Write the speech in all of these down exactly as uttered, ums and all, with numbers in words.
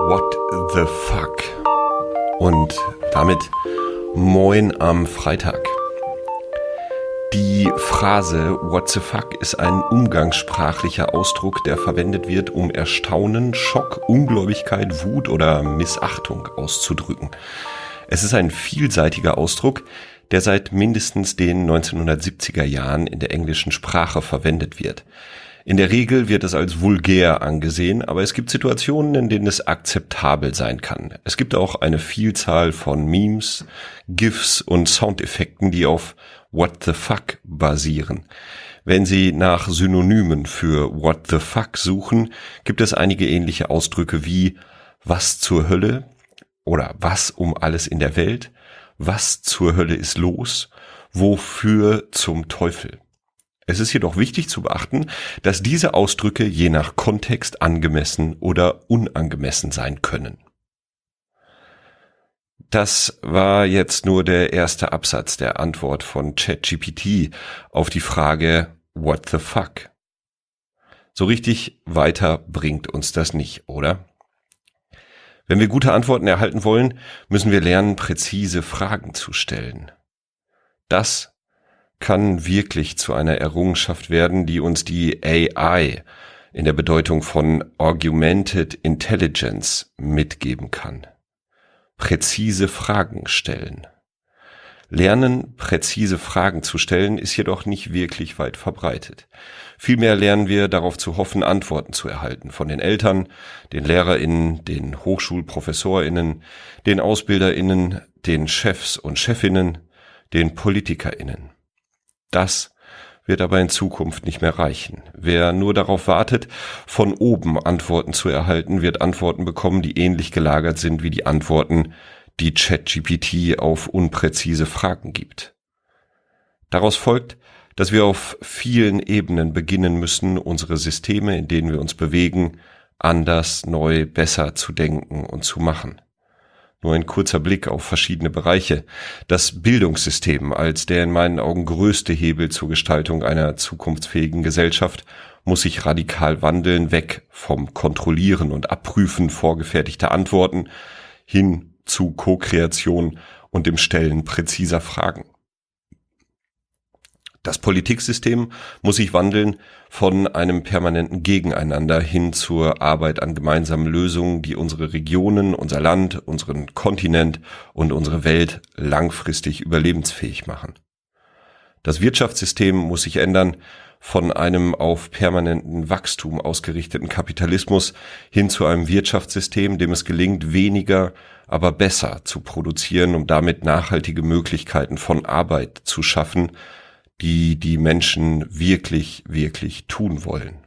What the fuck? Und damit moin am Freitag. Die Phrase What the fuck ist ein umgangssprachlicher Ausdruck, der verwendet wird, um Erstaunen, Schock, Ungläubigkeit, Wut oder Missachtung auszudrücken. Es ist ein vielseitiger Ausdruck, der seit mindestens den neunzehnhundertsiebziger Jahren in der englischen Sprache verwendet wird. In der Regel wird es als vulgär angesehen, aber es gibt Situationen, in denen es akzeptabel sein kann. Es gibt auch eine Vielzahl von Memes, GIFs und Soundeffekten, die auf What the fuck basieren. Wenn Sie nach Synonymen für What the fuck suchen, gibt es einige ähnliche Ausdrücke wie was zur Hölle oder was um alles in der Welt, was zur Hölle ist los, wofür zum Teufel. Es ist jedoch wichtig zu beachten, dass diese Ausdrücke je nach Kontext angemessen oder unangemessen sein können. Das war jetzt nur der erste Absatz der Antwort von ChatGPT auf die Frage What the fuck? So richtig weiter bringt uns das nicht, oder? Wenn wir gute Antworten erhalten wollen, müssen wir lernen, präzise Fragen zu stellen. Das kann wirklich zu einer Errungenschaft werden, die uns die A I in der Bedeutung von Augmented Intelligence mitgeben kann. Präzise Fragen stellen. Lernen, präzise Fragen zu stellen, ist jedoch nicht wirklich weit verbreitet. Vielmehr lernen wir darauf zu hoffen, Antworten zu erhalten von den Eltern, den LehrerInnen, den HochschulprofessorInnen, den AusbilderInnen, den Chefs und Chefinnen, den PolitikerInnen. Das wird aber in Zukunft nicht mehr reichen. Wer nur darauf wartet, von oben Antworten zu erhalten, wird Antworten bekommen, die ähnlich gelagert sind wie die Antworten, die ChatGPT auf unpräzise Fragen gibt. Daraus folgt, dass wir auf vielen Ebenen beginnen müssen, unsere Systeme, in denen wir uns bewegen, anders, neu, besser zu denken und zu machen. Nur ein kurzer Blick auf verschiedene Bereiche. Das Bildungssystem als der in meinen Augen größte Hebel zur Gestaltung einer zukunftsfähigen Gesellschaft muss sich radikal wandeln, weg vom Kontrollieren und Abprüfen vorgefertigter Antworten hin zu Co-Kreation und dem Stellen präziser Fragen. Das Politiksystem muss sich wandeln von einem permanenten Gegeneinander hin zur Arbeit an gemeinsamen Lösungen, die unsere Regionen, unser Land, unseren Kontinent und unsere Welt langfristig überlebensfähig machen. Das Wirtschaftssystem muss sich ändern von einem auf permanenten Wachstum ausgerichteten Kapitalismus hin zu einem Wirtschaftssystem, dem es gelingt, weniger, aber besser zu produzieren, um damit nachhaltige Möglichkeiten von Arbeit zu schaffen, die die Menschen wirklich, wirklich tun wollen.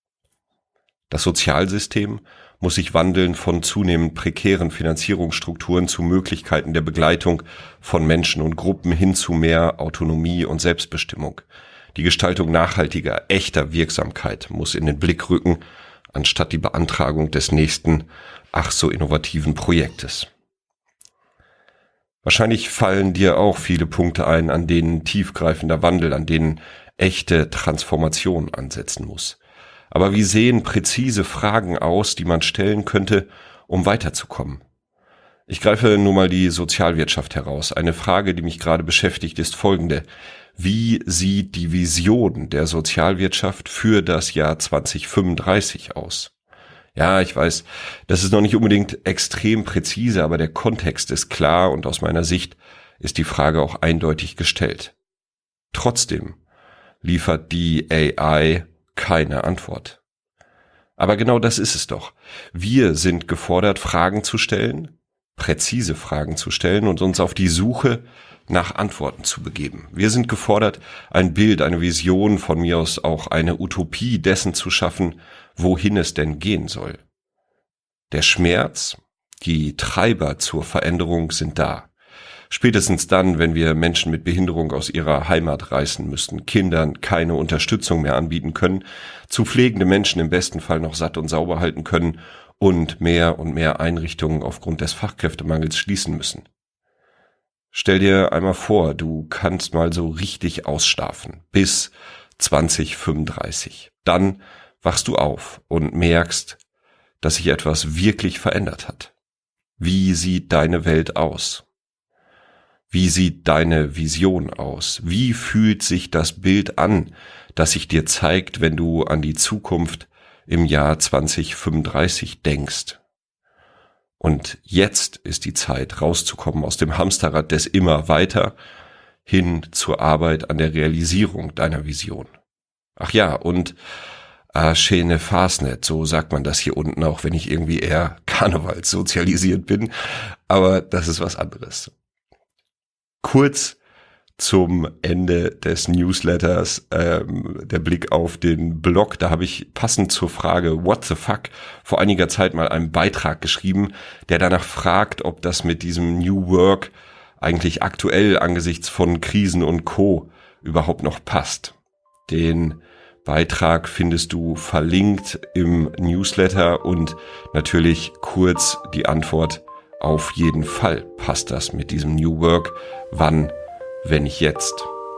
Das Sozialsystem muss sich wandeln von zunehmend prekären Finanzierungsstrukturen zu Möglichkeiten der Begleitung von Menschen und Gruppen hin zu mehr Autonomie und Selbstbestimmung. Die Gestaltung nachhaltiger, echter Wirksamkeit muss in den Blick rücken, anstatt die Beantragung des nächsten, ach so innovativen Projektes. Wahrscheinlich fallen dir auch viele Punkte ein, an denen tiefgreifender Wandel, an denen echte Transformation ansetzen muss. Aber wie sehen präzise Fragen aus, die man stellen könnte, um weiterzukommen? Ich greife nur mal die Sozialwirtschaft heraus. Eine Frage, die mich gerade beschäftigt, ist folgende. Wie sieht die Vision der Sozialwirtschaft für das Jahr zwanzig fünfunddreißig aus? Ja, ich weiß, das ist noch nicht unbedingt extrem präzise, aber der Kontext ist klar und aus meiner Sicht ist die Frage auch eindeutig gestellt. Trotzdem liefert die A I keine Antwort. Aber genau das ist es doch. Wir sind gefordert, Fragen zu stellen, präzise Fragen zu stellen und uns auf die Suche nach Antworten zu begeben. Wir sind gefordert, ein Bild, eine Vision, von mir aus auch eine Utopie dessen zu schaffen, wohin es denn gehen soll. Der Schmerz, die Treiber zur Veränderung sind da. Spätestens dann, wenn wir Menschen mit Behinderung aus ihrer Heimat reißen müssen, Kindern keine Unterstützung mehr anbieten können, zu pflegende Menschen im besten Fall noch satt und sauber halten können und mehr und mehr Einrichtungen aufgrund des Fachkräftemangels schließen müssen. Stell dir einmal vor, du kannst mal so richtig ausschlafen bis zwanzig fünfunddreißig. Dann wachst du auf und merkst, dass sich etwas wirklich verändert hat. Wie sieht deine Welt aus? Wie sieht deine Vision aus? Wie fühlt sich das Bild an, das sich dir zeigt, wenn du an die Zukunft im Jahr zwanzig fünfunddreißig denkst? Und jetzt ist die Zeit, rauszukommen aus dem Hamsterrad des immer weiter hin zur Arbeit an der Realisierung deiner Vision. Ach ja, und äh, schöne Fasnet, so sagt man das hier unten, auch wenn ich irgendwie eher karnevalssozialisiert bin, aber das ist was anderes. Kurz zum Ende des Newsletters ähm, der Blick auf den Blog. Da habe ich passend zur Frage What the fuck vor einiger Zeit mal einen Beitrag geschrieben, der danach fragt, ob das mit diesem New Work eigentlich aktuell angesichts von Krisen und Co. überhaupt noch passt. Den Beitrag findest du verlinkt im Newsletter und natürlich kurz die Antwort: Auf jeden Fall passt das mit diesem New Work. Wann, wenn nicht jetzt?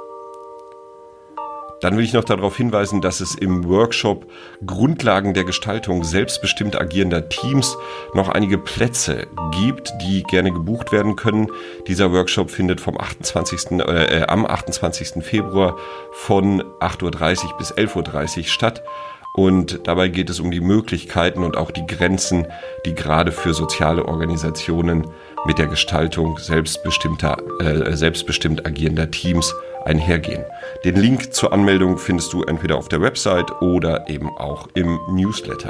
Dann will ich noch darauf hinweisen, dass es im Workshop Grundlagen der Gestaltung selbstbestimmt agierender Teams noch einige Plätze gibt, die gerne gebucht werden können. Dieser Workshop findet vom achtundzwanzigsten Äh, am achtundzwanzigsten Februar von acht Uhr dreißig bis elf Uhr dreißig statt. Und dabei geht es um die Möglichkeiten und auch die Grenzen, die gerade für soziale Organisationen mit der Gestaltung selbstbestimmter, äh, selbstbestimmt agierender Teams einhergehen. Den Link zur Anmeldung findest du entweder auf der Website oder eben auch im Newsletter.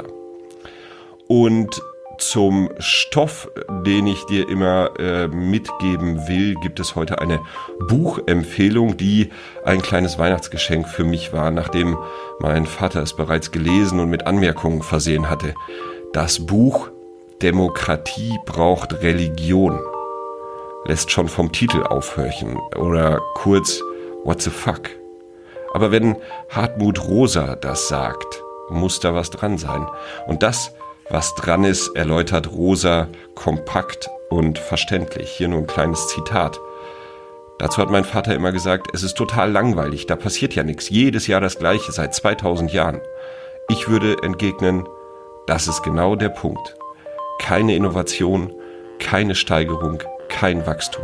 Und zum Stoff, den ich dir immer äh, mitgeben will, gibt es heute eine Buchempfehlung, die ein kleines Weihnachtsgeschenk für mich war, nachdem mein Vater es bereits gelesen und mit Anmerkungen versehen hatte. Das Buch Demokratie braucht Religion lässt schon vom Titel aufhorchen, oder kurz What the fuck? Aber wenn Hartmut Rosa das sagt, muss da was dran sein. Und das, was dran ist, erläutert Rosa kompakt und verständlich. Hier nur ein kleines Zitat. Dazu hat mein Vater immer gesagt, es ist total langweilig, da passiert ja nichts. Jedes Jahr das Gleiche, seit zweitausend Jahren. Ich würde entgegnen, das ist genau der Punkt. Keine Innovation, keine Steigerung, kein Wachstum.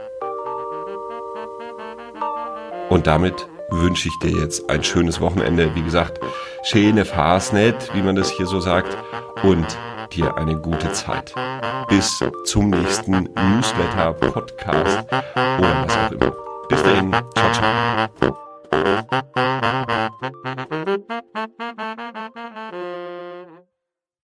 Und damit wünsche ich dir jetzt ein schönes Wochenende. Wie gesagt, schöne Fasnet, wie man das hier so sagt, und dir eine gute Zeit. Bis zum nächsten Newsletter, Podcast oder was auch immer. Bis dahin, ciao, ciao.